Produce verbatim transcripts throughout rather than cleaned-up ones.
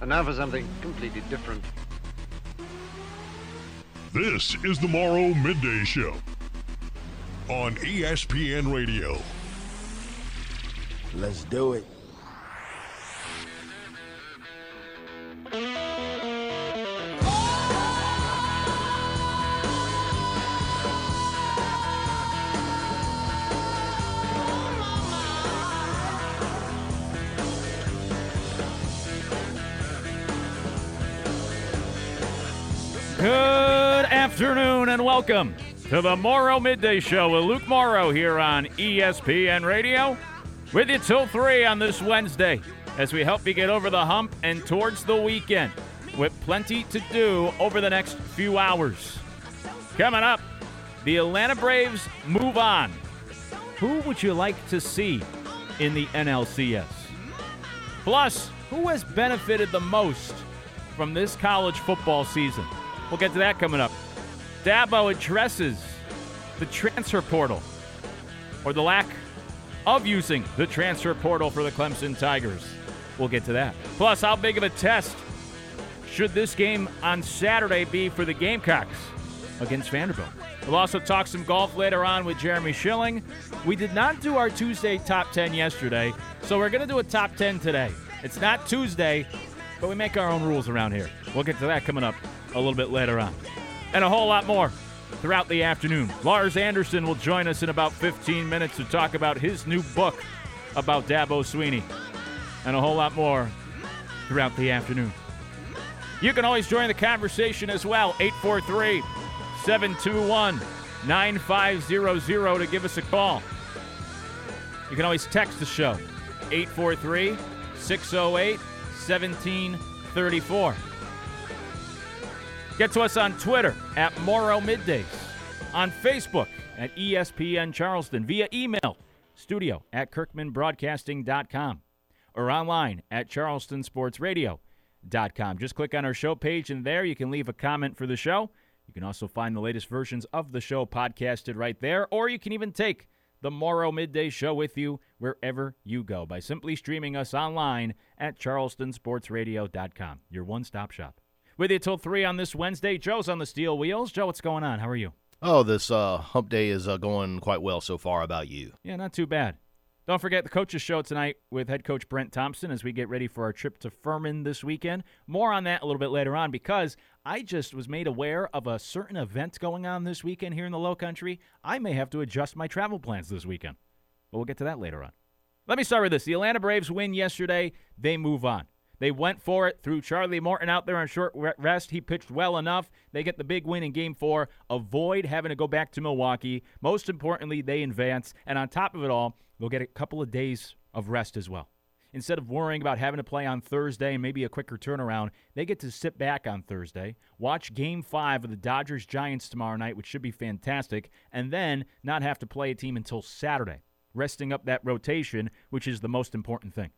And now for something completely different. This is the Morrow Midday Show on E S P N Radio. Let's do it. Good afternoon and welcome to the Morrow Midday Show with Luke Morrow here on E S P N Radio. With you till three on this Wednesday as we help you get over the hump and towards the weekend with plenty to do over the next few hours. Coming up, the Atlanta Braves move on. Who would you like to see in the N L C S? Plus, who has benefited the most from this college football season? We'll get to that coming up. Dabo addresses the transfer portal, or the lack of using the transfer portal for the Clemson Tigers. We'll get to that. Plus, how big of a test should this game on Saturday be for the Gamecocks against Vanderbilt? We'll also talk some golf later on with Jeremy Schilling. We did not do our Tuesday top ten yesterday, so we're going to do a top ten today. It's not Tuesday, but we make our own rules around here. We'll get to that coming up a little bit later on. And a whole lot more throughout the afternoon. Lars Anderson will join us in about fifteen minutes to talk about his new book about Dabo Swinney. And a whole lot more throughout the afternoon. You can always join the conversation as well. eight four three, seven two one, nine five zero zero to give us a call. You can always text the show. eight four three, six oh eight, one seven three four. Get to us on Twitter at Morrow Middays, on Facebook at E S P N Charleston, via email, studio at kirkman broadcasting dot com, or online at charleston sports radio dot com. Just click on our show page, and there you can leave a comment for the show. You can also find the latest versions of the show podcasted right there, or you can even take the Morrow Midday Show with you wherever you go by simply streaming us online at charleston sports radio dot com, your one-stop shop. With you till three on this Wednesday. Joe's on the steel wheels. Joe, what's going on? How are you? Oh, this uh, hump day is uh, going quite well so far. How about you? Yeah, not too bad. Don't forget the coaches show tonight with head coach Brent Thompson as we get ready for our trip to Furman this weekend. More on that a little bit later on, because I just was made aware of a certain event going on this weekend here in the Low Country. I may have to adjust my travel plans this weekend. But we'll get to that later on. Let me start with this. The Atlanta Braves win yesterday. They move on. They went for it, threw Charlie Morton out there on short rest. He pitched well enough. They get the big win in game four, avoid having to go back to Milwaukee. Most importantly, they advance. And on top of it all, they'll get a couple of days of rest as well. Instead of worrying about having to play on Thursday and maybe a quicker turnaround, they get to sit back on Thursday, watch game five of the Dodgers-Giants tomorrow night, which should be fantastic, and then not have to play a team until Saturday, resting up that rotation, which is the most important thing.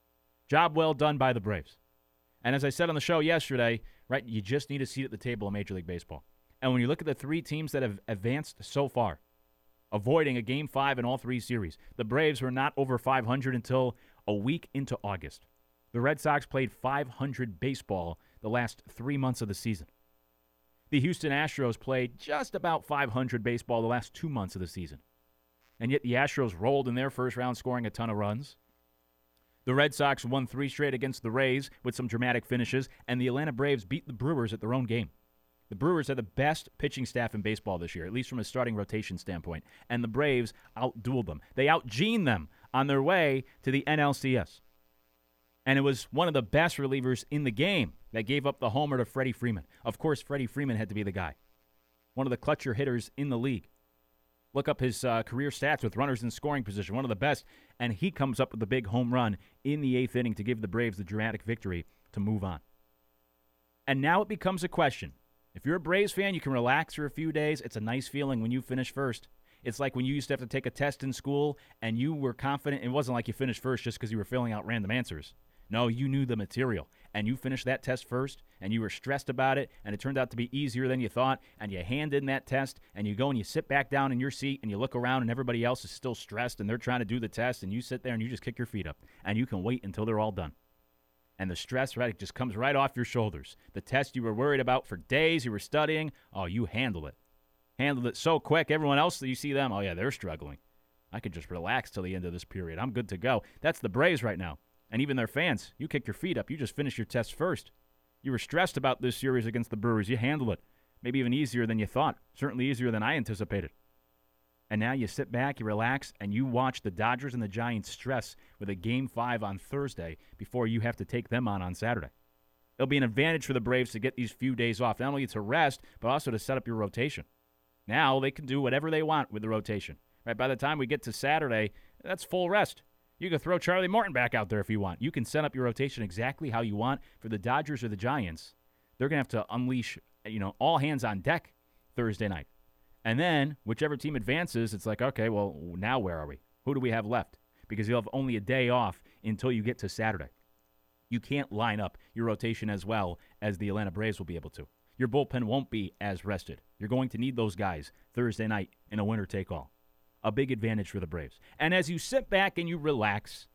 Job well done by the Braves. And as I said on the show yesterday, right, you just need a seat at the table in Major League Baseball. And when you look at the three teams that have advanced so far, avoiding a game five in all three series, the Braves were not over five hundred until a week into August. The Red Sox played five hundred baseball the last three months of the season. The Houston Astros played just about five hundred baseball the last two months of the season. And yet the Astros rolled in their first round, scoring a ton of runs. The Red Sox won three straight against the Rays with some dramatic finishes, and the Atlanta Braves beat the Brewers at their own game. The Brewers are the best pitching staff in baseball this year, at least from a starting rotation standpoint, and the Braves outdueled them. They out-gened them on their way to the N L C S. And it was one of the best relievers in the game that gave up the homer to Freddie Freeman. Of course, Freddie Freeman had to be the guy. One of the clutcher hitters in the league. Look up his uh, career stats with runners in scoring position, one of the best, and he comes up with the big home run in the eighth inning to give the Braves the dramatic victory to move on. And now it becomes a question. If you're a Braves fan, you can relax for a few days. It's a nice feeling when you finish first. It's like when you used to have to take a test in school and you were confident. It wasn't like you finished first just because you were filling out random answers. No, you knew the material, and you finished that test first, and you were stressed about it, and it turned out to be easier than you thought, and you hand in that test, and you go and you sit back down in your seat, and you look around, and everybody else is still stressed, and they're trying to do the test, and you sit there and you just kick your feet up, and you can wait until they're all done. And the stress, right, it just comes right off your shoulders. The test you were worried about for days, you were studying, oh, you handled it. Handled it so quick. Everyone else that you see them, oh, yeah, they're struggling. I could just relax till the end of this period. I'm good to go. That's the Braves right now. And even their fans, you kick your feet up. You just finished your test first. You were stressed about this series against the Brewers. You handled it. Maybe even easier than you thought. Certainly easier than I anticipated. And now you sit back, you relax, and you watch the Dodgers and the Giants stress with a Game five on Thursday before you have to take them on on Saturday. It'll be an advantage for the Braves to get these few days off, not only to rest, but also to set up your rotation. Now they can do whatever they want with the rotation. Right? By the time we get to Saturday, that's full rest. You can throw Charlie Morton back out there if you want. You can set up your rotation exactly how you want. For the Dodgers or the Giants, they're going to have to unleash, you know, all hands on deck Thursday night. And then, whichever team advances, it's like, okay, well, now where are we? Who do we have left? Because you'll have only a day off until you get to Saturday. You can't line up your rotation as well as the Atlanta Braves will be able to. Your bullpen won't be as rested. You're going to need those guys Thursday night in a winner-take-all. A big advantage for the Braves. And as you sit back and you relax,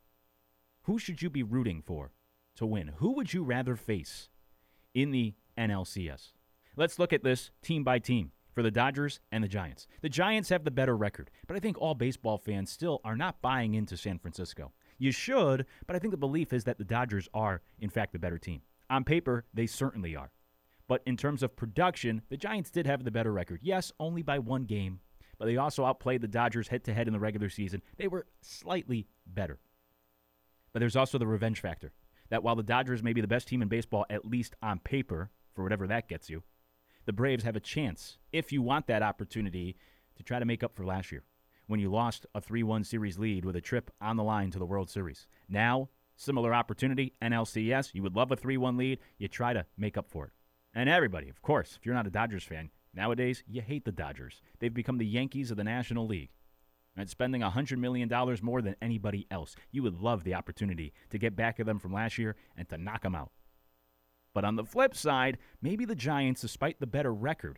who should you be rooting for to win? Who would you rather face in the N L C S? Let's look at this team by team. For the Dodgers and the Giants. The Giants have the better record, but I think all baseball fans still are not buying into San Francisco. You should, but I think the belief is that the Dodgers are, in fact, the better team. On paper, they certainly are. But in terms of production, the Giants did have the better record. Yes, only by one game, but they also outplayed the Dodgers head-to-head in the regular season. They were slightly better. But there's also the revenge factor, that while the Dodgers may be the best team in baseball, at least on paper, for whatever that gets you, the Braves have a chance, if you want that opportunity, to try to make up for last year when you lost a three one series lead with a trip on the line to the World Series. Now, similar opportunity, N L C S, you would love a three one lead. You try to make up for it. And everybody, of course, if you're not a Dodgers fan, nowadays you hate the Dodgers. They've become the Yankees of the National League. Right, spending one hundred million dollars more than anybody else. You would love the opportunity to get back at them from last year and to knock them out. But on the flip side, maybe the Giants, despite the better record,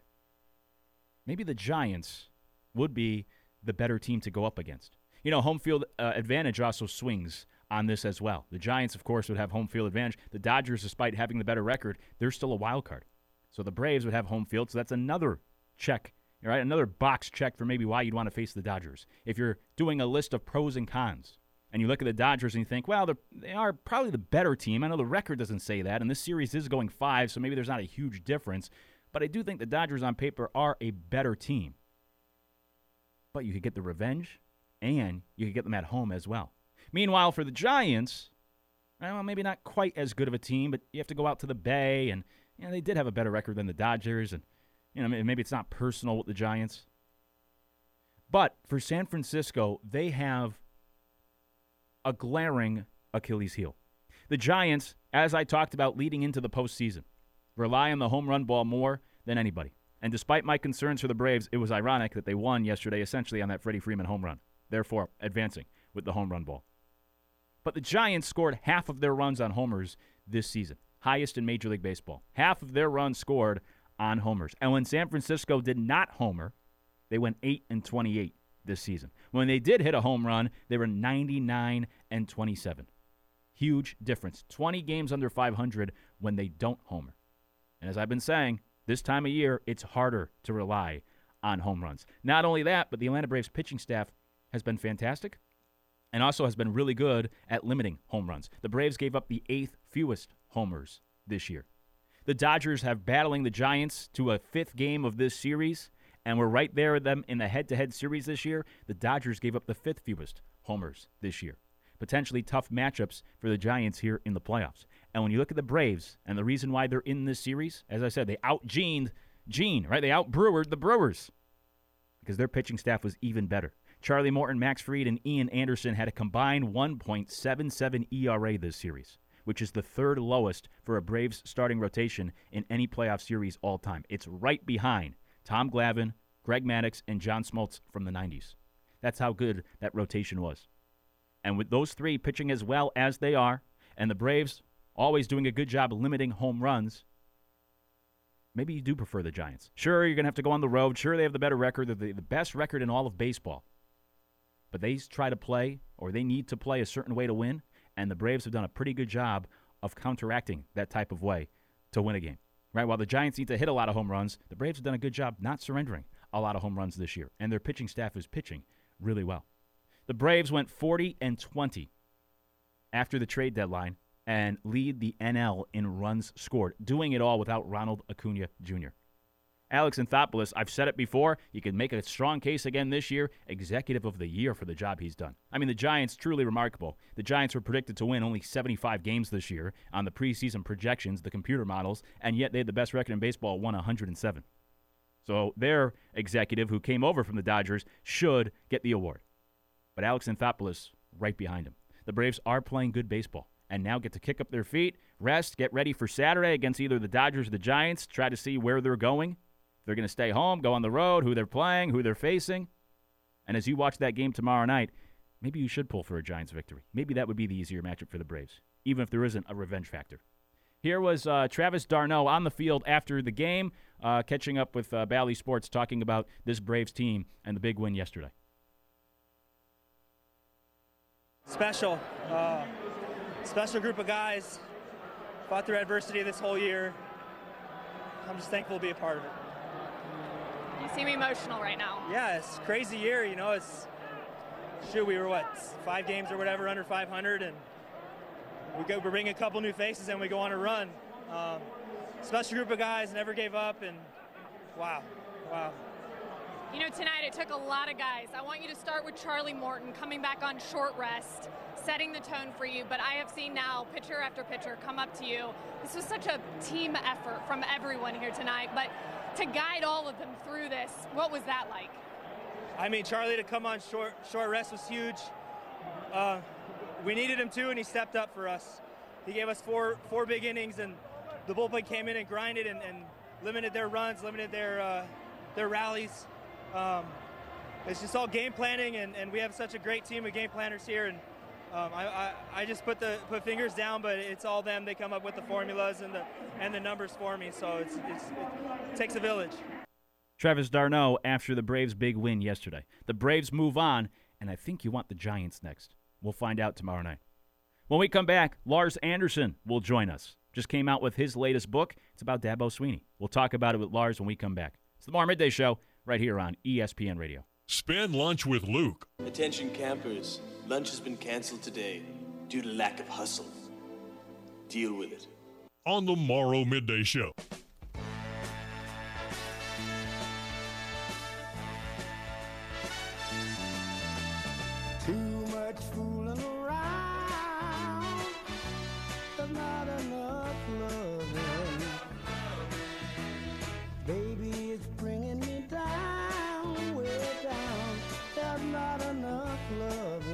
maybe the Giants would be the better team to go up against. You know, home field uh, advantage also swings on this as well. The Giants, of course, would have home field advantage. The Dodgers, despite having the better record, they're still a wild card. So the Braves would have home field, so that's another check, right? Another box check for maybe why you'd want to face the Dodgers. If you're doing a list of pros and cons, and you look at the Dodgers and you think, well, they are probably the better team. I know the record doesn't say that, and this series is going five, so maybe there's not a huge difference. But I do think the Dodgers on paper are a better team. But you could get the revenge, and you could get them at home as well. Meanwhile, for the Giants, well, maybe not quite as good of a team, but you have to go out to the Bay, and you know, they did have a better record than the Dodgers, and you know, maybe it's not personal with the Giants. But for San Francisco, they have a glaring Achilles heel. The Giants, as I talked about leading into the postseason, rely on the home run ball more than anybody. And despite my concerns for the Braves, it was ironic that they won yesterday essentially on that Freddie Freeman home run, therefore advancing with the home run ball. But the Giants scored half of their runs on homers this season, highest in Major League Baseball. Half of their runs scored on homers. And when San Francisco did not homer, they went eight and twenty-eight this season. When they did hit a home run, they were ninety-nine and twenty-seven. Huge difference. twenty games under five hundred when they don't homer. And as I've been saying, this time of year, it's harder to rely on home runs. Not only that, but the Atlanta Braves pitching staff has been fantastic and also has been really good at limiting home runs. The Braves gave up the eighth fewest homers this year. The Dodgers have battling the Giants to a fifth game of this series, and we're right there with them in the head-to-head series this year. The Dodgers gave up the fifth fewest homers this year. Potentially tough matchups for the Giants here in the playoffs. And when you look at the Braves and the reason why they're in this series, as I said, they out-Gened Gene, right? They out-Brewered the Brewers because their pitching staff was even better. Charlie Morton, Max Fried, and Ian Anderson had a combined one point seven seven E R A this series, which is the third lowest for a Braves starting rotation in any playoff series all time. It's right behind Tom Glavine, Greg Maddux, and John Smoltz from the nineties. That's how good that rotation was. And with those three pitching as well as they are, and the Braves always doing a good job limiting home runs, maybe you do prefer the Giants. Sure, you're going to have to go on the road. Sure, they have the better record. They're the, the best record in all of baseball. But they try to play, or they need to play a certain way to win, and the Braves have done a pretty good job of counteracting that type of way to win a game. Right? While the Giants need to hit a lot of home runs, the Braves have done a good job not surrendering a lot of home runs this year, and their pitching staff is pitching really well. The Braves went forty and twenty after the trade deadline and lead the N L in runs scored, doing it all without Ronald Acuna Junior Alex Anthopoulos, I've said it before, you can make a strong case again this year, executive of the year for the job he's done. I mean, the Giants, truly remarkable. The Giants were predicted to win only seventy-five games this year on the preseason projections, the computer models, and yet they had the best record in baseball, won one hundred seven. So their executive, who came over from the Dodgers, should get the award. But Alex Anthopoulos right behind him. The Braves are playing good baseball and now get to kick up their feet, rest, get ready for Saturday against either the Dodgers or the Giants, try to see where they're going. If they're going to stay home, go on the road, who they're playing, who they're facing. And as you watch that game tomorrow night, maybe you should pull for a Giants victory. Maybe that would be the easier matchup for the Braves, even if there isn't a revenge factor. Here was uh, Travis d'Arnaud on the field after the game, uh, catching up with uh, Bally Sports, talking about this Braves team and the big win yesterday. Special. Uh, special group of guys. Fought through adversity this whole year. I'm just thankful to be a part of it. You seem emotional right now. Yeah, it's a crazy year. You know, it's, shoot, we were, what, five games or whatever under five hundred, and we go, we bring a couple new faces and we go on a run. Um, special group of guys, never gave up, and wow, wow. You know, tonight it took a lot of guys. I want you to start with Charlie Morton coming back on short rest, setting the tone for you, but I have seen now pitcher after pitcher come up to you. This was such a team effort from everyone here tonight, but to guide all of them through this, what was that like? I mean, Charlie to come on short short rest was huge. Uh, we needed him too, and he stepped up for us. He gave us four four big innings, and the bullpen came in and grinded and, and limited their runs, limited their uh, their rallies. Um, it's just all game planning, and, and we have such a great team of game planners here. And um, I, I, I just put the put fingers down, but it's all them. They come up with the formulas and the and the numbers for me. So it's, it's it takes a village. Travis d'Arnaud after the Braves' big win yesterday. The Braves move on, and I think you want the Giants next. We'll find out tomorrow night. When we come back, Lars Anderson will join us. Just came out with his latest book. It's about Dabo Swinney. We'll talk about it with Lars when we come back. It's the Tomorrow Midday Show right here on E S P N Radio. Spend lunch with Luke. Attention campers, lunch has been canceled today due to lack of hustle. Deal with it. On the Morrow Midday Show. Too much fooling around, there's not enough loving. Baby, it's bringing me down, way down. There's not enough loving.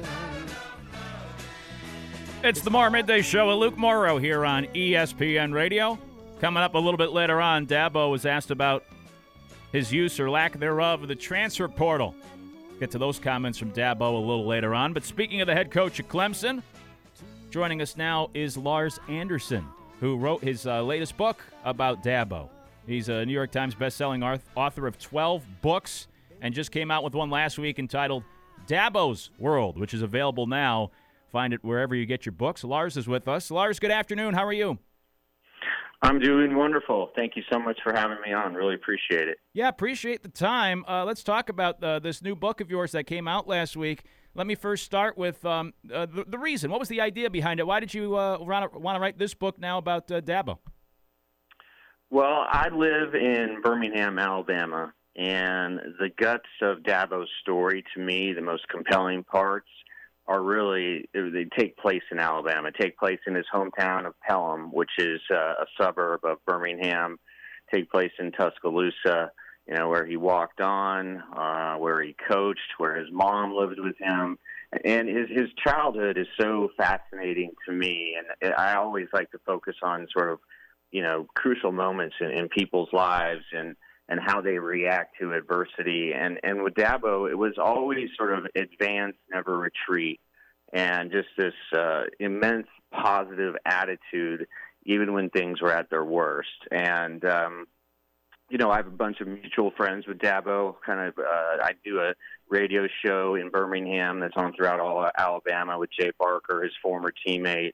It's the Morrow Midday Show with Luke Morrow here on E S P N Radio. Coming up a little bit later on, Dabo was asked about his use or lack thereof of the transfer portal. Get to those comments from Dabo a little later on. But speaking of the head coach at Clemson, joining us now is Lars Anderson, who wrote his uh, latest book about Dabo. He's a New York Times bestselling author of twelve books and just came out with one last week entitled Dabo's World, which is available now. Find it wherever you get your books. Lars is with us. Lars, good afternoon. How are you? I'm doing wonderful. Thank you so much for having me on. Really appreciate it. Yeah, appreciate the time. Uh, let's talk about uh, this new book of yours that came out last week. Let me first start with um, uh, the, the reason. What was the idea behind it? Why did you uh, want to write this book now about uh, Dabo? Well, I live in Birmingham, Alabama, and the guts of Dabo's story, to me, the most compelling parts, are really, they take place in Alabama, take place in his hometown of Pelham, which is uh, a suburb of Birmingham, take place in Tuscaloosa, you know, where he walked on, uh, where he coached, where his mom lived with him. And his, his childhood is so fascinating to me, and I always like to focus on sort of, you know, crucial moments in, in people's lives and, and how they react to adversity. And, and with Dabo, it was always sort of advance, never retreat, and just this uh, immense positive attitude, even when things were at their worst. And, um, you know, I have a bunch of mutual friends with Dabo. Kind of, uh, I do a radio show in Birmingham that's on throughout all Alabama with Jay Barker, his former teammate.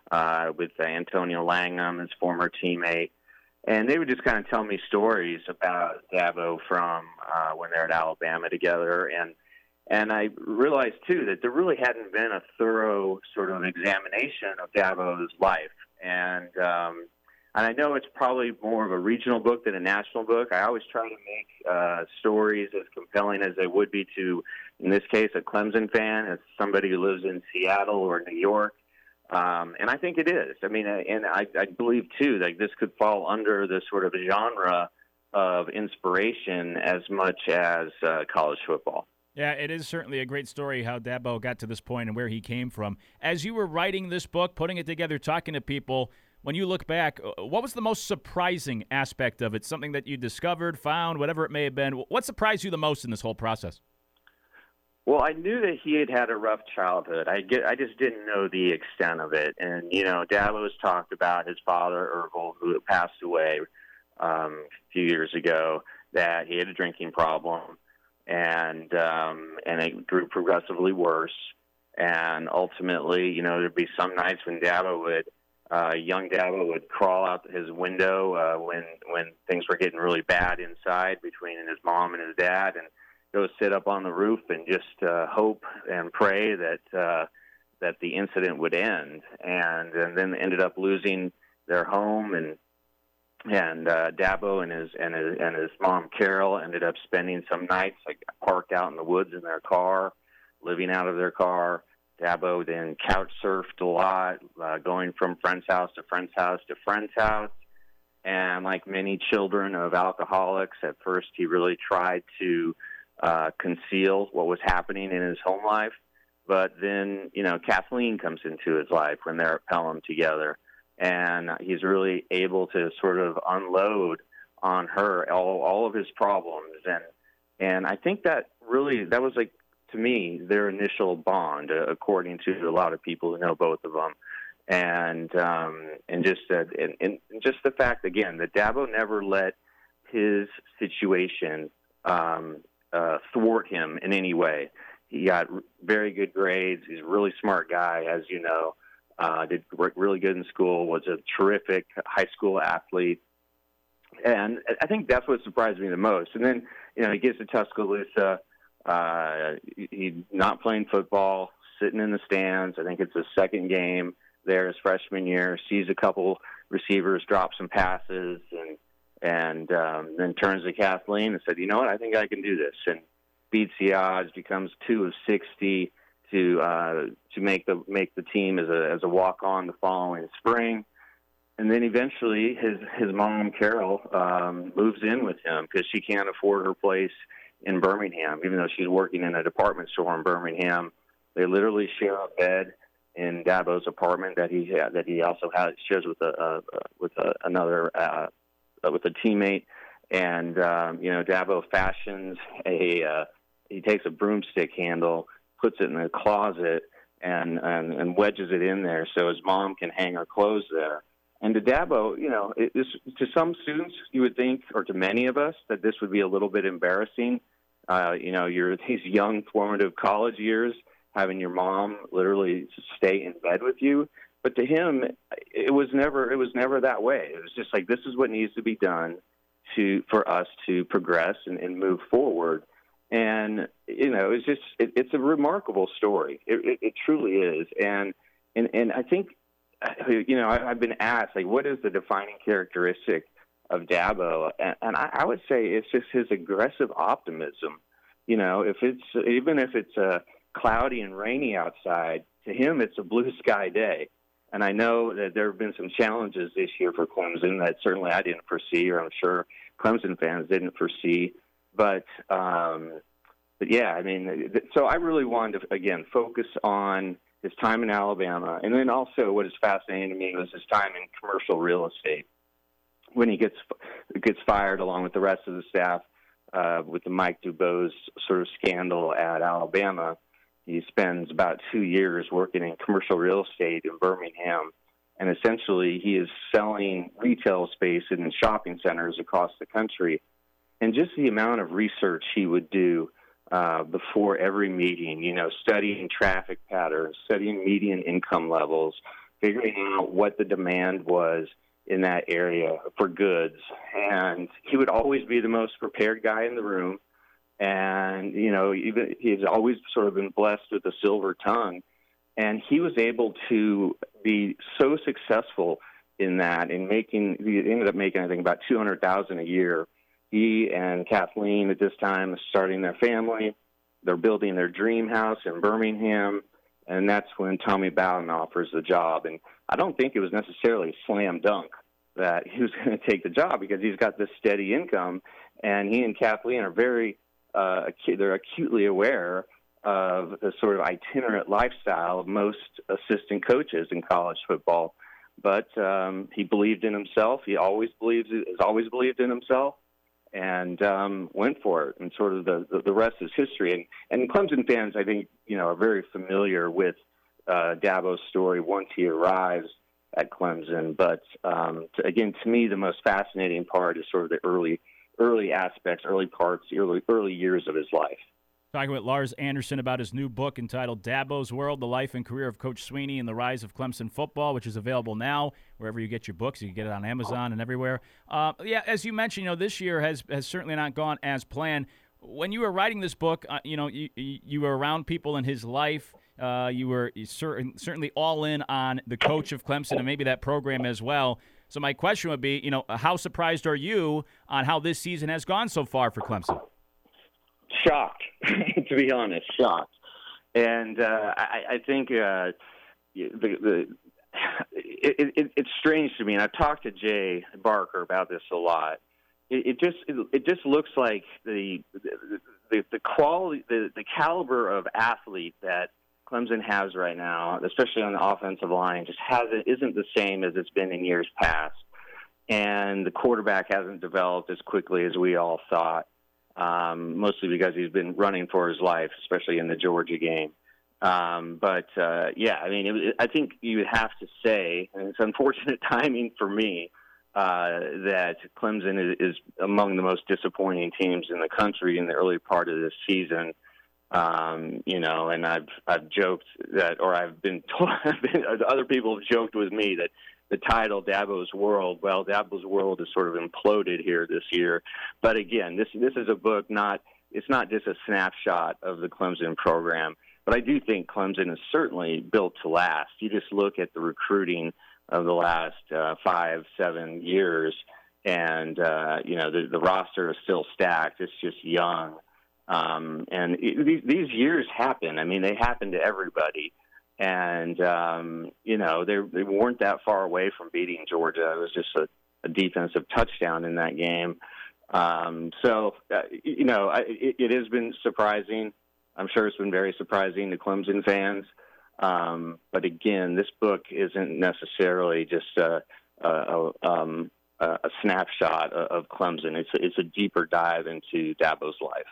uh, with uh, Antonio Langham, his former teammate. And they would just kind of tell me stories about Dabo from uh, when they're at Alabama together. And and I realized, too, that there really hadn't been a thorough sort of examination of Dabo's life. And um, and I know it's probably more of a regional book than a national book. I always try to make uh, stories as compelling as they would be to, in this case, a Clemson fan, as somebody who lives in Seattle or New York. Um, and I think it is. I mean, and I, I believe, too, that this could fall under the sort of genre of inspiration as much as uh, college football. Yeah, it is certainly a great story how Dabo got to this point and where he came from. As you were writing this book, putting it together, talking to people, when you look back, what was the most surprising aspect of it? Something that you discovered, found, whatever it may have been. What surprised you the most in this whole process? Well, I knew that he had had a rough childhood. I get, I just didn't know the extent of it. And, you know, Dabo has talked about his father, Ervil, who passed away um, a few years ago, that he had a drinking problem. And um, and it grew progressively worse. And ultimately, you know, there'd be some nights when Dabo would, uh, young Dabo would crawl out his window uh, when when things were getting really bad inside between his mom and his dad, and go sit up on the roof and just uh, hope and pray that uh, that the incident would end. And and then ended up losing their home, and and uh, Dabo and his and his and his mom Carol ended up spending some nights like parked out in the woods in their car, living out of their car. Dabo then couch surfed a lot, uh, going from friend's house to friend's house to friend's house. And like many children of alcoholics, at first he really tried to uh, conceal what was happening in his home life. But then, you know, Kathleen comes into his life when they're at Pelham together. And he's really able to sort of unload on her all, all of his problems. And and I think that really, that was like, to me, their initial bond, uh, according to a lot of people who know both of them. And um, and just uh, and, and just the fact, again, that Dabo never let his situation um, uh, thwart him in any way. He got very good grades. He's a really smart guy, as you know. Uh, did really good in school, was a terrific high school athlete. And I think that's what surprised me the most. And then, you know, he gets to Tuscaloosa. Uh, he's not playing football, sitting in the stands. I think it's his second game there his freshman year. Sees a couple receivers drop some passes, and and um, then turns to Kathleen and said, you know what, I think I can do this. And beats the odds, becomes two of sixty to uh, to make the make the team as a as a walk on the following spring. And then eventually his his mom Carol um, moves in with him because she can't afford her place in Birmingham, even though she's working in a department store in Birmingham. They literally share a bed in Dabo's apartment that he that he also has shares with a uh, with a, another uh, with a teammate. And um, you know, Dabo fashions a uh, he takes a broomstick handle, puts it in the closet, and, and and wedges it in there so his mom can hang her clothes there. And to Dabo, you know, it, this, to some students, you would think, or to many of us, that this would be a little bit embarrassing. Uh, you know, you're these young formative college years, having your mom literally stay in bed with you. But to him, it was never it was never that way. It was just like, this is what needs to be done to for us to progress and, and move forward. And you know, it's just it, it's a remarkable story. It, it, it truly is. And and and I think, you know, I, I've been asked, like, what is the defining characteristic of Dabo? And, and I, I would say it's just his aggressive optimism. You know, if it's even if it's uh, cloudy and rainy outside, to him it's a blue sky day. And I know that there have been some challenges this year for Clemson that certainly I didn't foresee, or I'm sure Clemson fans didn't foresee. But, um, but yeah, I mean, so I really wanted to, again, focus on his time in Alabama. And then also what is fascinating to me was his time in commercial real estate. When he gets gets fired along with the rest of the staff uh, with the Mike Dubose sort of scandal at Alabama, he spends about two years working in commercial real estate in Birmingham. And essentially he is selling retail space in shopping centers across the country. And just the amount of research he would do Uh, before every meeting, you know, studying traffic patterns, studying median income levels, figuring out what the demand was in that area for goods. And he would always be the most prepared guy in the room. And, you know, even he's always sort of been blessed with a silver tongue. And he was able to be so successful in that, in making, he ended up making, I think, about two hundred thousand dollars a year. He and Kathleen at this time are starting their family. They're building their dream house in Birmingham. And that's when Tommy Bowden offers the job. And I don't think it was necessarily a slam dunk that he was going to take the job, because he's got this steady income. And he and Kathleen are very, uh, they're acutely aware of the sort of itinerant lifestyle of most assistant coaches in college football. But um, he believed in himself. He always believes, has always believed in himself, and um, went for it. And sort of the, the, the rest is history. And, and Clemson fans, I think, you know, are very familiar with uh, Dabo's story once he arrives at Clemson. But um, to, again, to me, the most fascinating part is sort of the early, early aspects, early parts, early, early years of his life. Talking with Lars Anderson about his new book entitled Dabo's World, The Life and Career of Coach Sweeney and the Rise of Clemson Football, which is available now wherever you get your books. You can get it on Amazon and everywhere. Uh, yeah, as you mentioned, you know, this year has, has certainly not gone as planned. When you were writing this book, uh, you know, you, you were around people in his life. Uh, you were certain, certainly all in on the coach of Clemson and maybe that program as well. So my question would be, you know, how surprised are you on how this season has gone so far for Clemson? Shocked, to be honest, shocked. And uh, I, I think uh, the, the it, it, it's strange to me, and I've talked to Jay Barker about this a lot. It, it just it, it just looks like the the, the quality, the, the caliber of athlete that Clemson has right now, especially on the offensive line, just hasn't isn't the same as it's been in years past. And the quarterback hasn't developed as quickly as we all thought. Um, mostly because he's been running for his life, especially in the Georgia game. Um, but, uh, yeah, I mean, it, I think you would have to say, and it's unfortunate timing for me, uh, that Clemson is, is among the most disappointing teams in the country in the early part of this season. Um, you know, and I've I've joked that, or I've been told, other people have joked with me that the title Dabo's World, well, Dabo's World has sort of imploded here this year. But again, this this is a book, not it's not just a snapshot of the Clemson program. But I do think Clemson is certainly built to last. You just look at the recruiting of the last uh, five, seven years, and uh, you know the, the roster is still stacked. It's just young, um, and it, these, these years happen. I mean, they happen to everybody. And, um, you know, they, they weren't that far away from beating Georgia. It was just a, a defensive touchdown in that game. Um, so, uh, you know, I, it, it has been surprising. I'm sure it's been very surprising to Clemson fans. Um, but, again, this book isn't necessarily just a, a, um, a snapshot of Clemson. It's a, it's a deeper dive into Dabo's life.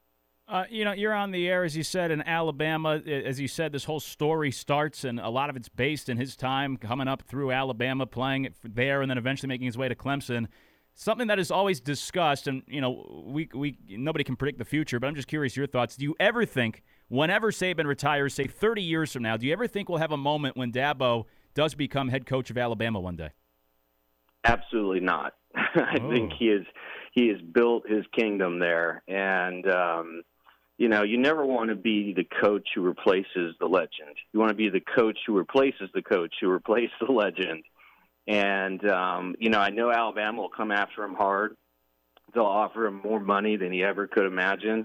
Uh, you know, you're on the air, as you said, in Alabama. As you said, this whole story starts, and a lot of it's based in his time coming up through Alabama, playing it there, and then eventually making his way to Clemson. Something that is always discussed, and, you know, we we nobody can predict the future, but I'm just curious your thoughts. Do you ever think, whenever Saban retires, say thirty years from now, do you ever think we'll have a moment when Dabo does become head coach of Alabama one day? Absolutely not. I oh. think he is he has built his kingdom there, and um, you know, you never want to be the coach who replaces the legend. You want to be the coach who replaces the coach who replaced the legend. And, um, you know, I know Alabama will come after him hard. They'll offer him more money than he ever could imagine.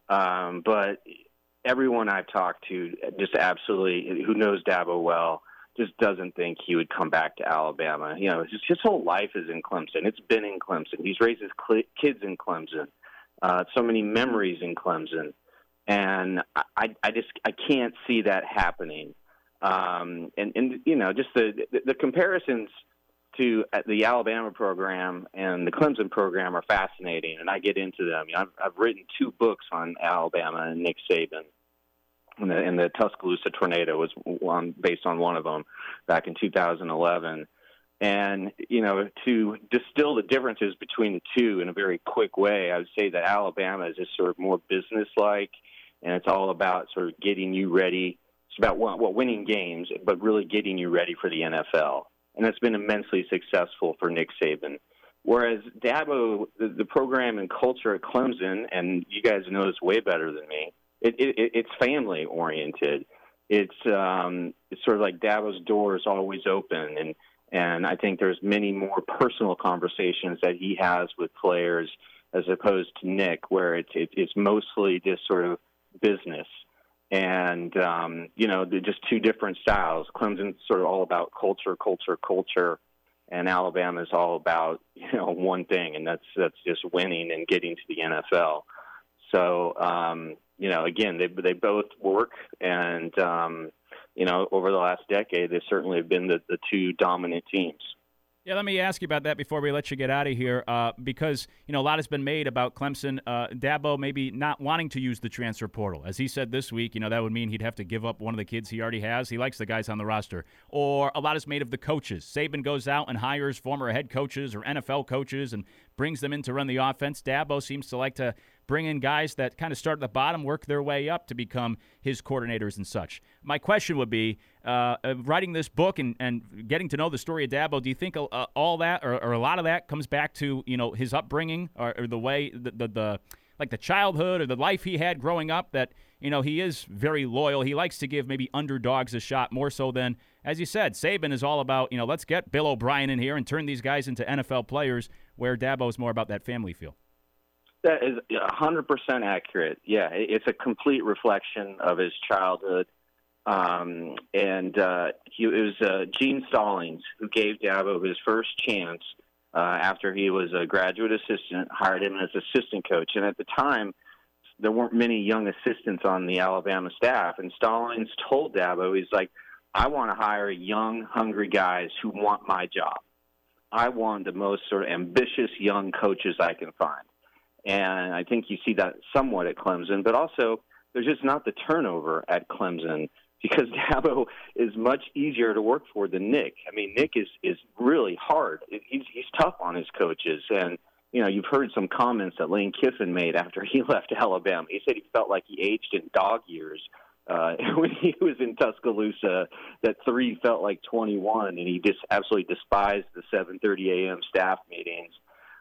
Um, but everyone I've talked to just absolutely, who knows Dabo well, just doesn't think he would come back to Alabama. You know, his, his whole life is in Clemson. It's been in Clemson. He's raised his cl- kids in Clemson. Uh, so many memories in Clemson, and I, I just I can't see that happening. Um, and, and you know, just the, the the comparisons to the Alabama program and the Clemson program are fascinating, and I get into them. You know, I've, I've written two books on Alabama and Nick Saban, and the, and the Tuscaloosa tornado was one, based on one of them back in two thousand eleven. And, you know, to distill the differences between the two in a very quick way, I would say that Alabama is just sort of more businesslike, and it's all about sort of getting you ready It's about well, winning games, but really getting you ready for the N F L. And that's been immensely successful for Nick Saban. Whereas Dabo, the, the program and culture at Clemson, and you guys know this way better than me, it, it, it's family-oriented. It's um, it's sort of like Dabo's door is always open, and and I think there's many more personal conversations that he has with players as opposed to Nick, where it's it, it's mostly just sort of business. And, um, you know, they're just two different styles. Clemson's sort of all about culture, culture, culture. And Alabama is all about, you know, one thing, and that's that's just winning and getting to the N F L. So, um, you know, again, they they both work, and um, you know, over the last decade, they certainly have been the, the two dominant teams. Yeah, let me ask you about that before we let you get out of here, uh, because, you know, a lot has been made about Clemson. Uh, Dabo maybe not wanting to use the transfer portal. As he said this week, you know, that would mean he'd have to give up one of the kids he already has. He likes the guys on the roster. Or a lot is made of the coaches. Saban goes out and hires former head coaches or N F L coaches and brings them in to run the offense. Dabo seems to like to bring in guys that kind of start at the bottom, work their way up to become his coordinators and such. My question would be, uh, uh, writing this book and, and getting to know the story of Dabo, do you think uh, all that or, or a lot of that comes back to, you know, his upbringing or, or the way, the, the, the like the childhood or the life he had growing up, that, you know, he is very loyal. He likes to give maybe underdogs a shot more so than, as you said, Saban is all about, you know, let's get Bill O'Brien in here and turn these guys into N F L players, where Dabo is more about that family feel. That is one hundred percent accurate. Yeah, it's a complete reflection of his childhood. Um, and uh, he, it was uh, Gene Stallings who gave Dabo his first chance uh, after he was a graduate assistant, hired him as assistant coach. And at the time, there weren't many young assistants on the Alabama staff. And Stallings told Dabo, he's like, I want to hire young, hungry guys who want my job. I want the most sort of ambitious young coaches I can find. And I think you see that somewhat at Clemson, but also there's just not the turnover at Clemson because Dabo is much easier to work for than Nick. I mean, Nick is, is really hard. He's, he's tough on his coaches. And, you know, you've heard some comments that Lane Kiffin made after he left Alabama. He said he felt like he aged in dog years uh, when he was in Tuscaloosa, that three felt like twenty-one, and he just absolutely despised the seven thirty a.m. staff meetings.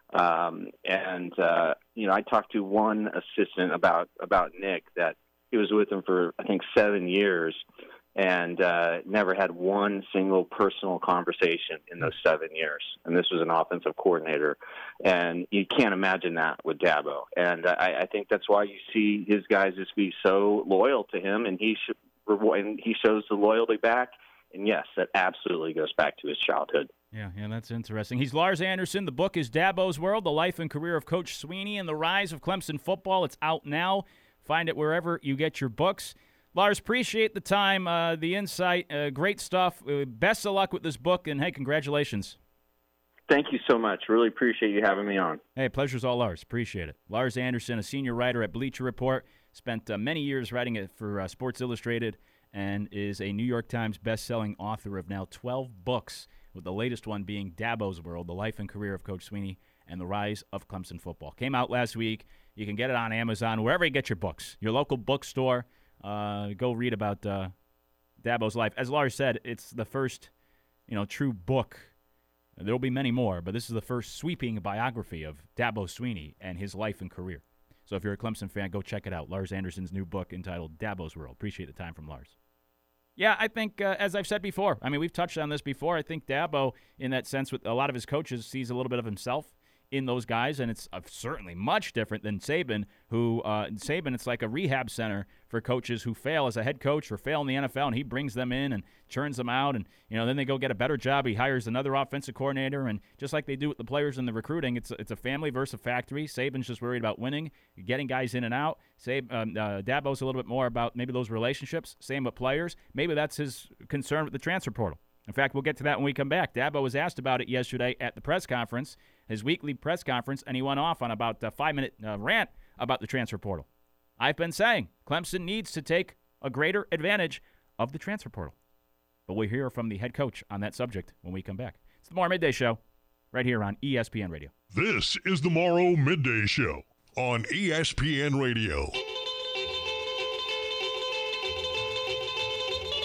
Um, and, uh, you know, I talked to one assistant about, about Nick that he was with him for, I think, seven years and, uh, never had one single personal conversation in those seven years. And this was an offensive coordinator. And you can't imagine that with Dabo. And I, I think that's why you see his guys just be so loyal to him, and he should, and he shows the loyalty back. And yes, that absolutely goes back to his childhood. Yeah, yeah, that's interesting. He's Lars Anderson. The book is Dabo's World, The Life and Career of Coach Sweeney and the Rise of Clemson Football. It's out now. Find it wherever you get your books. Lars, appreciate the time, uh, the insight. Uh, great stuff. Uh, best of luck with this book, and, hey, congratulations. Thank you so much. Really appreciate you having me on. Hey, pleasure's all ours. Appreciate it. Lars Anderson, a senior writer at Bleacher Report, spent uh, many years writing it for uh, Sports Illustrated, and is a New York Times best-selling author of now twelve books, with the latest one being Dabo's World, The Life and Career of Coach Sweeney and the Rise of Clemson Football. Came out last week. You can get it on Amazon, wherever you get your books, your local bookstore. Uh, go read about uh, Dabo's life. As Lars said, it's the first, you know, true book. There will be many more, but this is the first sweeping biography of Dabo Sweeney and his life and career. So if you're a Clemson fan, go check it out. Lars Anderson's new book entitled Dabo's World. Appreciate the time from Lars. Yeah, I think, uh, as I've said before, I mean, we've touched on this before. I think Dabo, in that sense, with a lot of his coaches, sees a little bit of himself in those guys, and it's uh, certainly much different than Saban, who, uh, Saban, it's like a rehab center for coaches who fail as a head coach or fail in the N F L, and he brings them in and churns them out, and, you know, then they go get a better job. He hires another offensive coordinator, and just like they do with the players and the recruiting, it's, it's a family versus a factory. Saban's just worried about winning, getting guys in and out. Sab, um, uh, Dabo's a little bit more about maybe those relationships, same with players. Maybe that's his concern with the transfer portal. In fact, we'll get to that when we come back. Dabo was asked about it yesterday at the press conference, his weekly press conference, and he went off on about a five-minute uh, rant about the transfer portal. I've been saying Clemson needs to take a greater advantage of the transfer portal. But we'll hear from the head coach on that subject when we come back. It's the Morrow Midday Show right here on E S P N Radio. This is the Morrow Midday Show on E S P N Radio.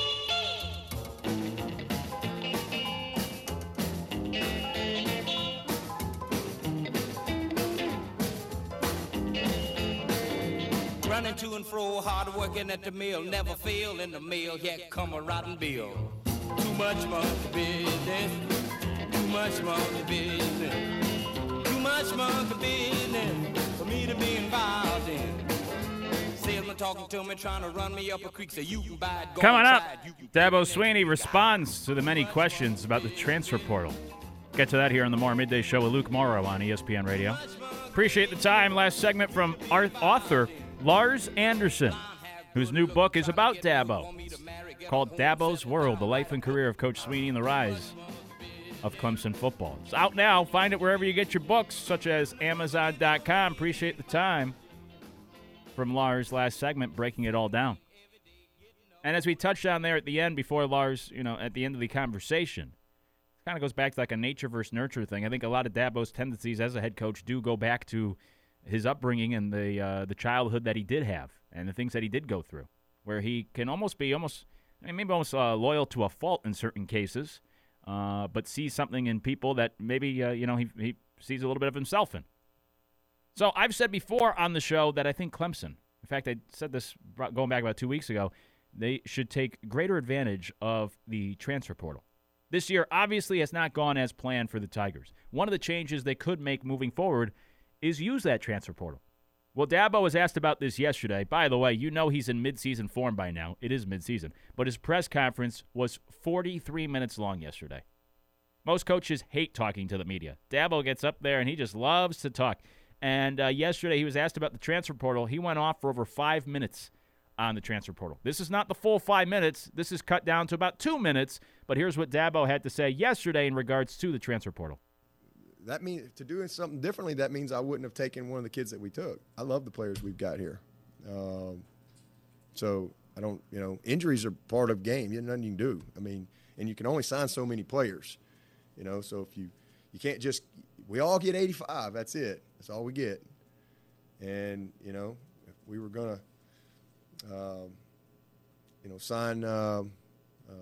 running to and fro, hard working at the mill, never fail in the mill, yet come a rotten bill. Too much monkey business, too much monkey business, too much monkey business for me to be involved in. Salesman talking to me, trying to run me up a creek, say you can buy it. Coming up, Dabo Swinney responds to the many questions about the transfer portal. Get to that here on the Morrow Midday Show with Luke Morrow on E S P N Radio. Appreciate the time. Last segment from our author Lars Anderson, whose new book is about Dabo. It's called Dabo's World, the life and career of Coach Swinney and the rise of Clemson football. It's out now. Find it wherever you get your books, such as Amazon dot com. Appreciate the time from Lars last segment, breaking it all down. And as we touched on there at the end before Lars, you know, at the end of the conversation, it kind of goes back to like a nature versus nurture thing. I think a lot of Dabo's tendencies as a head coach do go back to his upbringing and the uh, the childhood that he did have and the things that he did go through, where he can almost be almost, I mean, maybe almost uh, loyal to a fault in certain cases, uh, but sees something in people that maybe, uh, you know, he, he sees a little bit of himself in. So I've said before on the show that I think Clemson, in fact, I said this going back about two weeks ago, they should take greater advantage of the transfer portal. This year obviously has not gone as planned for the Tigers. One of the changes they could make moving forward is use that transfer portal. Well, Dabo was asked about this yesterday. By the way, you know he's in midseason form by now. It is midseason. But his press conference was forty-three minutes long yesterday. Most coaches hate talking to the media. Dabo gets up there and he just loves to talk. And uh, yesterday he was asked about the transfer portal. He went off for over five minutes on the transfer portal. This is not the full five minutes. This is cut down to about two minutes. But here's what Dabo had to say yesterday in regards to the transfer portal. That means to do something differently, that means I wouldn't have taken one of the kids that we took. I love the players we've got here. Um, so I don't, you know, injuries are part of game. There's nothing you can do. I mean, and you can only sign so many players, you know, so if you, you can't just, we all get eighty-five. That's it. That's all we get. And, you know, if we were going to, um, you know, sign uh, uh,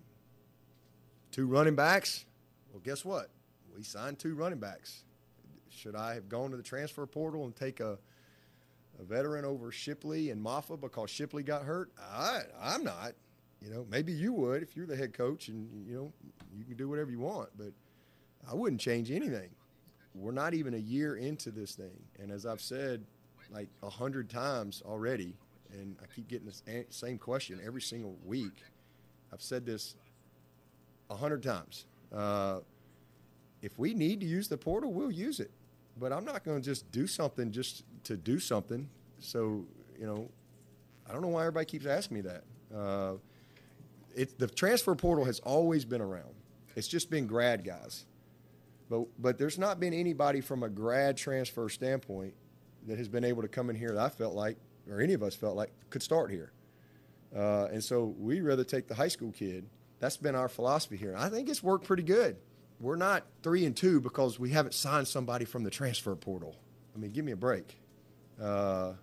two running backs, well, guess what? We signed two running backs. Should I have gone to the transfer portal and take a, a veteran over Shipley and Maffa because Shipley got hurt? I, I'm not. You know, maybe you would if you're the head coach and, you know, you can do whatever you want. But I wouldn't change anything. We're not even a year into this thing. And as I've said like a hundred times already, and I keep getting the same question every single week, I've said this a hundred times. Uh, If we need to use the portal, we'll use it. But I'm not going to just do something just to do something. So, you know, I don't know why everybody keeps asking me that. Uh, it, the transfer portal has always been around. It's just been grad guys. But but there's not been anybody from a grad transfer standpoint that has been able to come in here that I felt like, or any of us felt like, could start here. Uh, and so we'd rather take the high school kid. That's been our philosophy here. I think it's worked pretty good. We're not three and two because we haven't signed somebody from the transfer portal. I mean, give me a break. Uh,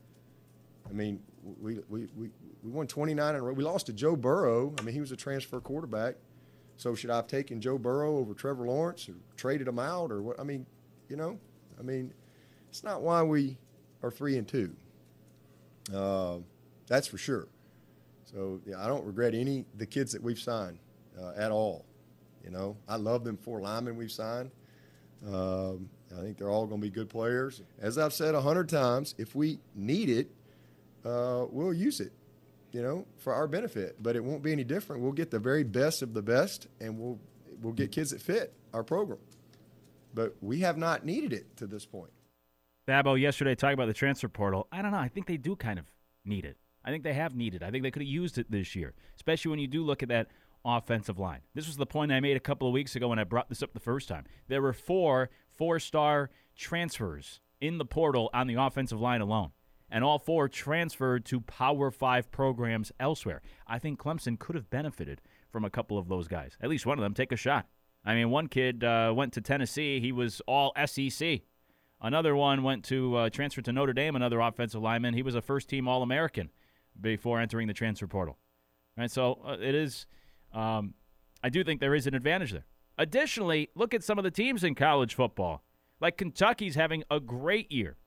I mean, we, we we we won twenty-nine in a row. We lost to Joe Burrow. I mean, he was a transfer quarterback. So should I have taken Joe Burrow over Trevor Lawrence or traded him out or what? I mean, you know, I mean, it's not why we are three and two. Uh, that's for sure. So yeah, I don't regret any the kids that we've signed uh, at all. You know, I love them four linemen we've signed. Um, I think they're all going to be good players. As I've said a hundred times, if we need it, uh, we'll use it, you know, for our benefit. But it won't be any different. We'll get the very best of the best, and we'll we'll get kids that fit our program. But we have not needed it to this point. Dabo, yesterday talking about the transfer portal, I don't know. I think they do kind of need it. I think they have needed it. I think they could have used it this year, especially when you do look at that offensive line. This was the point I made a couple of weeks ago when I brought this up the first time. There were four four-star transfers in the portal on the offensive line alone, and all four transferred to Power Five programs elsewhere. I think Clemson could have benefited from a couple of those guys. At least one of them take a shot. I mean, one kid uh, went to Tennessee. He was all S E C. Another one went to uh, transfer to Notre Dame, another offensive lineman. He was a first-team All-American before entering the transfer portal. Right, so uh, it is – Um, I do think there is an advantage there. Additionally, look at some of the teams in college football. Like Kentucky's having a great year.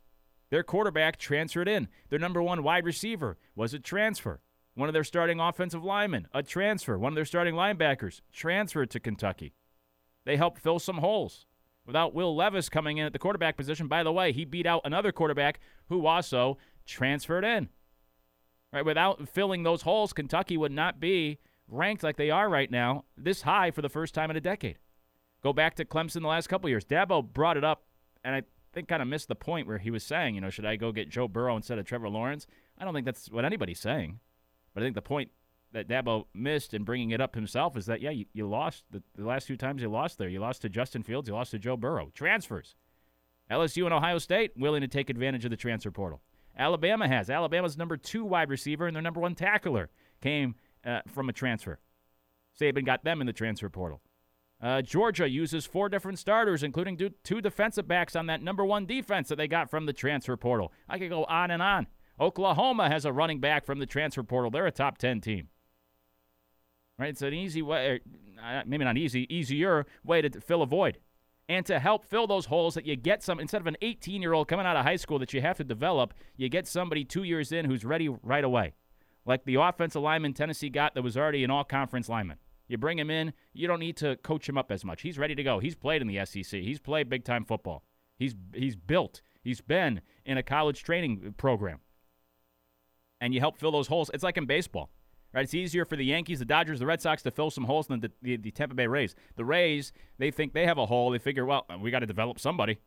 Their quarterback transferred in. Their number one wide receiver was a transfer. One of their starting offensive linemen, a transfer. One of their starting linebackers, transferred to Kentucky. They helped fill some holes. Without Will Levis coming in at the quarterback position, by the way, he beat out another quarterback who also transferred in. Right? Without filling those holes, Kentucky would not be ranked like they are right now, this high for the first time in a decade. Go back to Clemson the last couple years. Dabo brought it up, and I think kind of missed the point where he was saying, you know, should I go get Joe Burrow instead of Trevor Lawrence? I don't think that's what anybody's saying. But I think the point that Dabo missed in bringing it up himself is that, yeah, you, you lost the, the last two times you lost there. You lost to Justin Fields. You lost to Joe Burrow. Transfers. L S U and Ohio State willing to take advantage of the transfer portal. Alabama has. Alabama's number two wide receiver and their number one tackler came uh, from a transfer. Saban got them in the transfer portal. Uh, Georgia uses four different starters, including two defensive backs on that number one defense that they got from the transfer portal. I could go on and on. Oklahoma has a running back from the transfer portal. They're a top ten team. Right? It's an easy way, or maybe not easy, easier way to fill a void. And to help fill those holes that you get some, instead of an eighteen-year-old coming out of high school that you have to develop, you get somebody two years in who's ready right away. Like the offensive lineman Tennessee got that was already an all-conference lineman. You bring him in, you don't need to coach him up as much. He's ready to go. He's played in the S E C. He's played big-time football. He's he's built. He's been in a college training program. And you help fill those holes. It's like in baseball. Right? It's easier for the Yankees, the Dodgers, the Red Sox to fill some holes than the, the, the Tampa Bay Rays. The Rays, they think they have a hole. They figure, well, we got to develop somebody.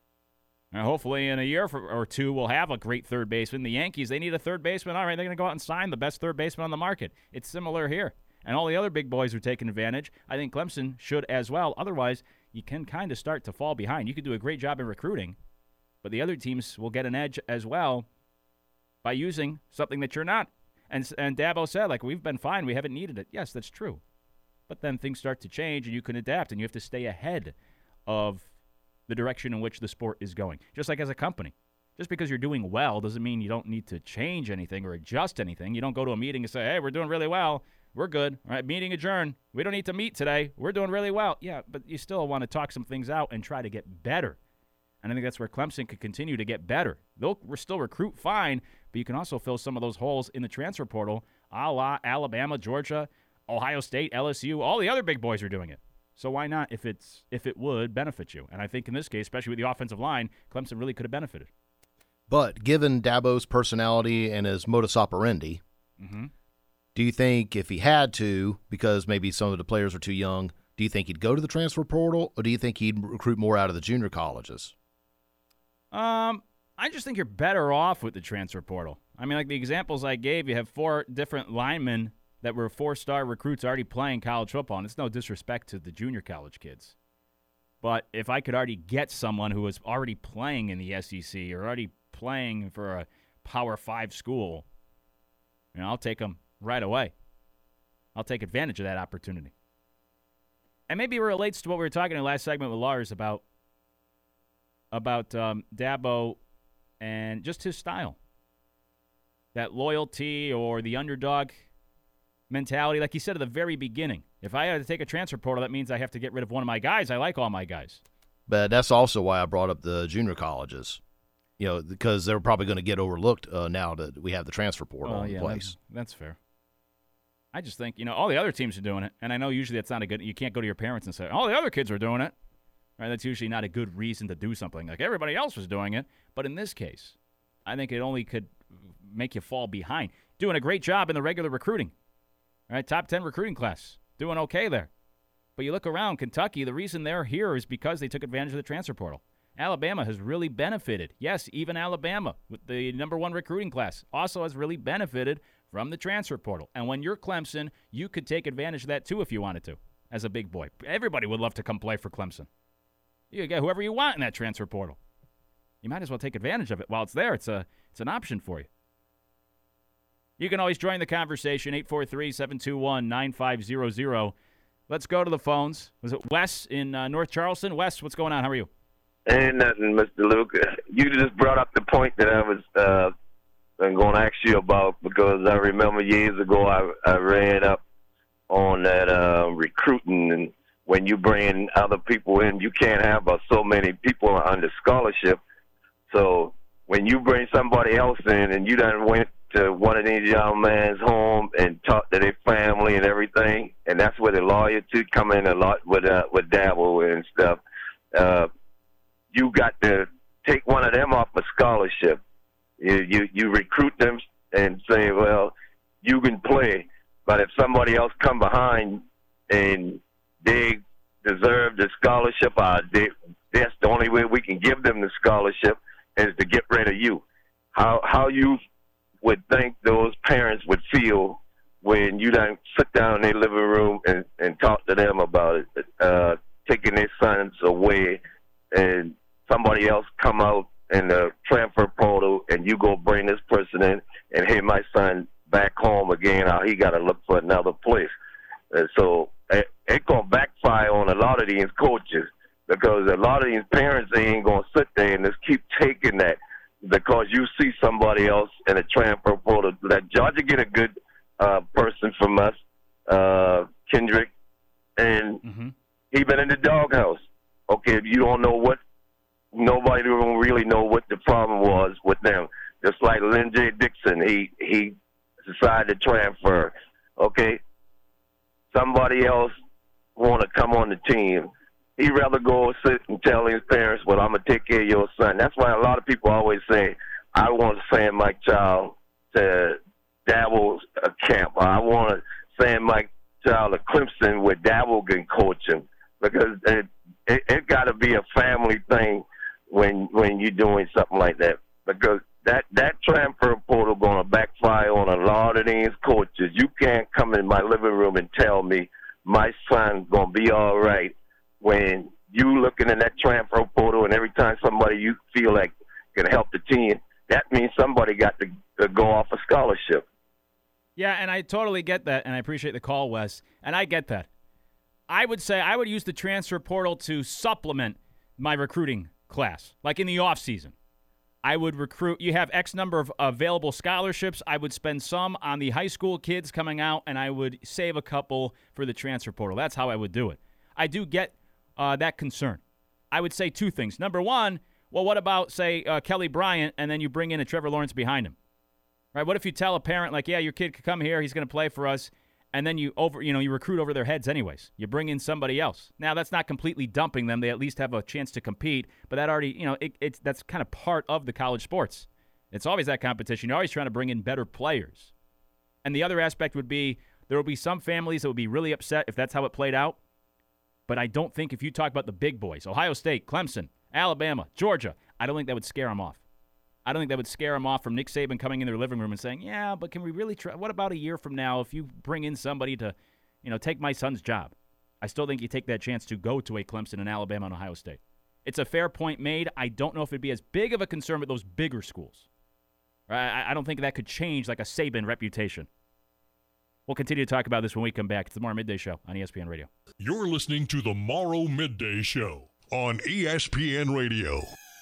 And hopefully in a year for, or two, we'll have a great third baseman. The Yankees, they need a third baseman. All right, they're going to go out and sign the best third baseman on the market. It's similar here. And all the other big boys are taking advantage. I think Clemson should as well. Otherwise, you can kind of start to fall behind. You could do a great job in recruiting, but the other teams will get an edge as well by using something that you're not. And and Dabo said, like, we've been fine. We haven't needed it. Yes, that's true. But then things start to change, and you can adapt, and you have to stay ahead of the direction in which the sport is going. Just like as a company. Just because you're doing well doesn't mean you don't need to change anything or adjust anything. You don't go to a meeting and say, hey, we're doing really well. We're good. All right, meeting adjourned. We don't need to meet today. We're doing really well. Yeah, but you still want to talk some things out and try to get better. And I think that's where Clemson could continue to get better. They'll still recruit fine, but you can also fill some of those holes in the transfer portal, a la Alabama, Georgia, Ohio State, L S U. All the other big boys are doing it. So why not if it's if it would benefit you? And I think in this case, especially with the offensive line, Clemson really could have benefited. But given Dabo's personality and his modus operandi, mm-hmm. do you think if he had to, because maybe some of the players are too young, do you think he'd go to the transfer portal, or do you think he'd recruit more out of the junior colleges? Um, I just think you're better off with the transfer portal. I mean, like the examples I gave, you have four different linemen that were four-star recruits already playing college football, and it's no disrespect to the junior college kids. But if I could already get someone who was already playing in the S E C or already playing for a Power Five school, you know, I'll take them right away. I'll take advantage of that opportunity. And maybe it relates to what we were talking in the last segment with Lars about about um, Dabo and just his style. That loyalty or the underdog mentality. Like he said at the very beginning, if I had to take a transfer portal, that means I have to get rid of one of my guys. I like all my guys. But that's also why I brought up the junior colleges. You know, because they're probably going to get overlooked uh, now that we have the transfer portal oh, in yeah, place. That's, that's fair. I just think, you know, all the other teams are doing it, and I know usually that's not a good – you can't go to your parents and say, all the other kids are doing it. Right? That's usually not a good reason to do something. Like everybody else was doing it. But in this case, I think it only could make you fall behind. Doing a great job in the regular recruiting. Right? Top ten recruiting class. Doing okay there. But you look around, Kentucky, the reason they're here is because they took advantage of the transfer portal. Alabama has really benefited. Yes, even Alabama, with the number one recruiting class, also has really benefited from the transfer portal. And when you're Clemson, you could take advantage of that too if you wanted to, as a big boy. Everybody would love to come play for Clemson. You get whoever you want in that transfer portal. You might as well take advantage of it while it's there. It's a it's an option for you. You can always join the conversation, eight four three, seven two one, nine five zero zero. Let's go to the phones. Was it Wes in uh, North Charleston? Wes, what's going on? How are you? Ain't nothing, Mister Luke. You just brought up the point that I was uh, going to ask you about, because I remember years ago I, I read up on that uh, recruiting, and when you bring other people in, you can't have uh, so many people under scholarship. So when you bring somebody else in and you done went to one of these young men's home and talked to their family and everything, and that's where the loyalty come in a lot with uh, with Dabo and stuff. Uh, you got to take one of them off a scholarship. You, you you recruit them and say, well, you can play, but if somebody else come behind and they deserve the scholarship, uh, they, that's the only way we can give them the scholarship is to get rid of you. How how you would think those parents would feel when you don't sit down in their living room and, and talk to them about it, uh, taking their sons away, and somebody else come out in the transfer portal and you go bring this person in and, hey, my son back home again, how he got to look for another place. And so it, it's going to backfire on a lot of these coaches, because a lot of these parents, they ain't going to sit there and just keep taking that because you see somebody else in a transfer portal. That Georgia get a good uh, person from us, uh, Kendrick, and mm-hmm. he been in the doghouse. Okay, if you don't know what, nobody don't really know what the problem was with them. Just like Lynn J. Dixon, he he decided to transfer. Okay, somebody else want to come on the team. He'd rather go sit and tell his parents, well, I'm going to take care of your son. That's why a lot of people always say, I want to send my child to Dabo's uh, camp. I want to send my child to Clemson where Dabo can coach him, because it, it, it got to be a family thing when when you're doing something like that, because that, that transfer portal going to backfire on a lot of these coaches. You can't come in my living room and tell me my son's going to be all right when you looking in that transfer portal, and every time somebody you feel like can help the team, that means somebody got to, to go off a scholarship. Yeah, and I totally get that, and I appreciate the call, Wes, and I get that. I would say I would use the transfer portal to supplement my recruiting class, like in the off season. I would recruit. You have X number of available scholarships. I would spend some on the high school kids coming out, and I would save a couple for the transfer portal. That's how I would do it. I do get uh, that concern. I would say two things. Number one, well, what about, say, uh, Kelly Bryant, and then you bring in a Trevor Lawrence behind him? Right? What if you tell a parent, like, yeah, your kid could come here, he's going to play for us, and then you over, you know, you recruit over their heads anyways. You bring in somebody else. Now, that's not completely dumping them. They at least have a chance to compete, but that already, you know, it, it's that's kind of part of the college sports. It's always that competition. You're always trying to bring in better players. And the other aspect would be there will be some families that would be really upset if that's how it played out. But I don't think if you talk about the big boys, Ohio State, Clemson, Alabama, Georgia, I don't think that would scare them off. I don't think that would scare them off from Nick Saban coming in their living room and saying, yeah, but can we really try? What about a year from now if you bring in somebody to, you know, take my son's job? I still think you take that chance to go to a Clemson and Alabama and Ohio State. It's a fair point made. I don't know if it'd be as big of a concern with those bigger schools. I, I don't think that could change like a Saban reputation. We'll continue to talk about this when we come back. It's the Morrow Midday Show on E S P N Radio. You're listening to the Morrow Midday Show on E S P N Radio.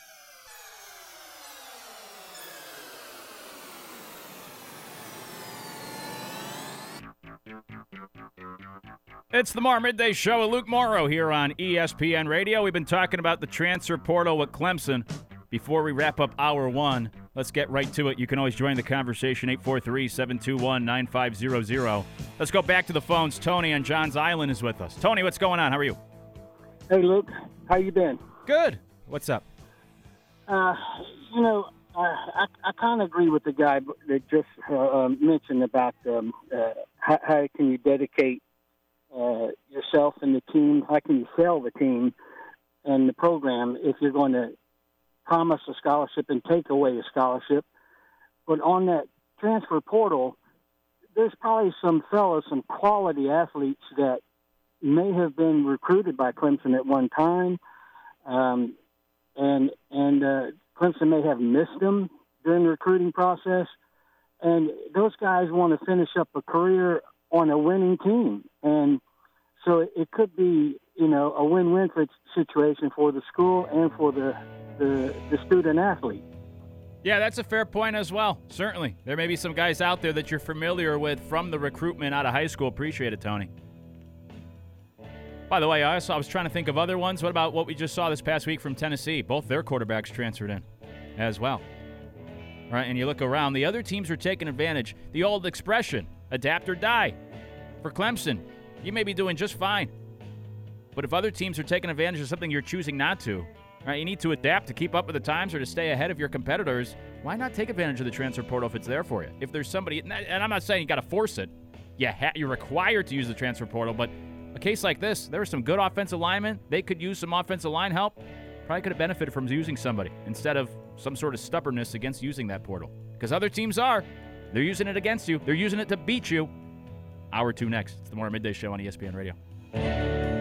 It's the Morrow Midday Show with Luke Morrow here on E S P N Radio. We've been talking about the transfer portal with Clemson. Before we wrap up hour one, let's get right to it. You can always join the conversation, eight four three, seven two one, nine five zero zero. Let's go back to the phones. Tony on Johns Island is with us. Tony, what's going on? How are you? Hey, Luke. How you been? Good. What's up? Uh, you know, uh, I, I kind of agree with the guy that just uh, um, mentioned about um, uh, how, how can you dedicate uh, yourself and the team, how can you sell the team and the program if you're going to promise a scholarship and take away a scholarship. But on that transfer portal, there's probably some fellas, some quality athletes that may have been recruited by Clemson at one time, um, and and uh, Clemson may have missed them during the recruiting process, and those guys want to finish up a career on a winning team, and so it could be, you know, a win-win situation for the school and for the the, the student athlete. Yeah, that's a fair point as well. Certainly. There may be some guys out there that you're familiar with from the recruitment out of high school. Appreciate it, Tony. By the way, I, also, I was trying to think of other ones. What about what we just saw this past week from Tennessee? Both their quarterbacks transferred in as well. right? And you look around, the other teams are taking advantage. The old expression, adapt or die. For Clemson, you may be doing just fine. But if other teams are taking advantage of something you're choosing not to, right, you need to adapt to keep up with the times or to stay ahead of your competitors. Why not take advantage of the transfer portal if it's there for you? If there's somebody, and I'm not saying you got to force it. You ha- you're required to use the transfer portal, but a case like this, there was some good offensive linemen. They could use some offensive line help. Probably could have benefited from using somebody instead of some sort of stubbornness against using that portal. Because other teams are. They're using it against you. They're using it to beat you. Hour two next. It's the More Midday Show on E S P N Radio.